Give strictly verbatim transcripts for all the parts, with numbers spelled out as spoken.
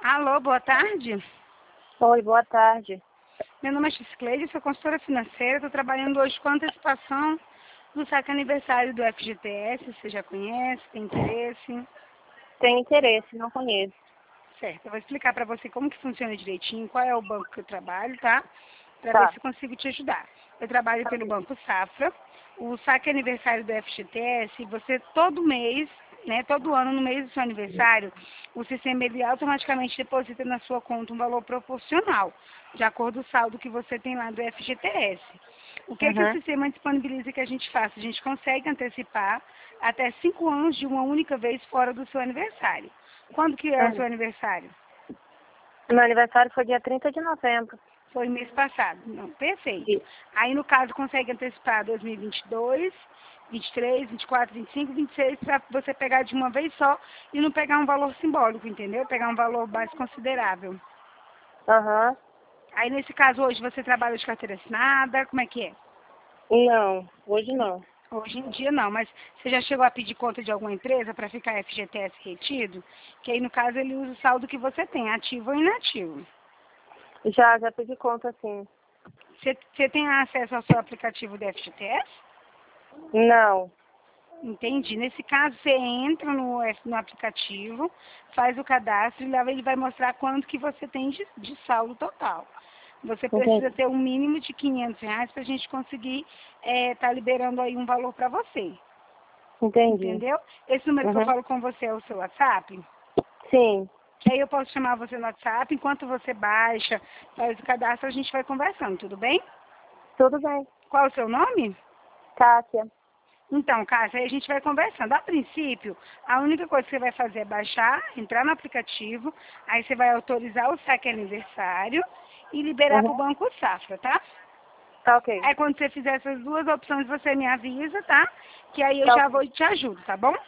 Alô, boa tarde. Oi, boa tarde. Meu nome é Xcleide, sou consultora financeira. Estou trabalhando hoje com antecipação do saque aniversário do F G T S. Você já conhece, tem interesse? Tenho interesse, não conheço. Certo, eu vou explicar para você como que funciona direitinho, qual é o banco que eu trabalho, tá? Para ver Tá. se eu consigo te ajudar. Eu trabalho Tá pelo bem. Banco Safra. O saque aniversário do F G T S, você todo mês, né, todo ano no mês do seu aniversário, o sistema ele automaticamente deposita na sua conta um valor proporcional, de acordo com o saldo que você tem lá do F G T S. O que, que o Uhum. sistema disponibiliza que a gente faça? A gente consegue antecipar até cinco anos de uma única vez fora do seu aniversário. Quando que é o seu Uhum. aniversário? Meu aniversário foi dia trinta de novembro. Foi mês passado. Não, perfeito. Isso. Aí, no caso, consegue antecipar dois mil e vinte e dois, vinte e três, vinte e quatro, vinte e cinco, vinte e seis, para você pegar de uma vez só e não pegar um valor simbólico, entendeu? Pegar um valor mais considerável. Aham. Aí, nesse caso, hoje você trabalha de carteira assinada, como é que é? Não, hoje não. Hoje em dia não, mas você já chegou a pedir conta de alguma empresa para ficar F G T S retido? Que aí, no caso, ele usa o saldo que você tem, ativo ou inativo. Já, já pedi conta, sim. Você, você tem acesso ao seu aplicativo do F G T S? Não. Entendi. Nesse caso, você entra no, no aplicativo, faz o cadastro e lá ele vai mostrar quanto que você tem de, de saldo total. Você precisa Entendi. ter um mínimo de quinhentos reais para a gente conseguir estar liberando aí um valor para você. Entendi. Entendeu? Esse número que eu Uhum. falo com você é o seu WhatsApp? Sim. Que aí eu posso chamar você no WhatsApp, enquanto você baixa, faz o cadastro, a gente vai conversando, tudo bem? Tudo bem. Qual é o seu nome? Kátia. Então, Cássia, aí a gente vai conversando. A princípio, a única coisa que você vai fazer é baixar, entrar no aplicativo, aí você vai autorizar o saque aniversário e liberar para o Uhum. Banco Safra, tá? Tá ok. Aí quando você fizer essas duas opções, você me avisa, tá? Que aí eu Tá já ok. vou e te ajudo, tá bom?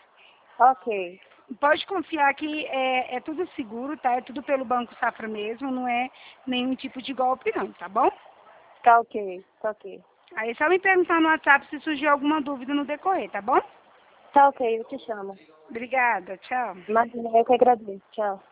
Ok. Pode confiar que é, é tudo seguro, tá? É tudo pelo Banco Safra mesmo, não é nenhum tipo de golpe não, tá bom? Tá ok. Tá ok. Aí só me perguntar no WhatsApp se surgir alguma dúvida no decorrer, tá bom? Tá ok, eu te chamo. Obrigada, tchau. Imagina, eu que agradeço. Tchau.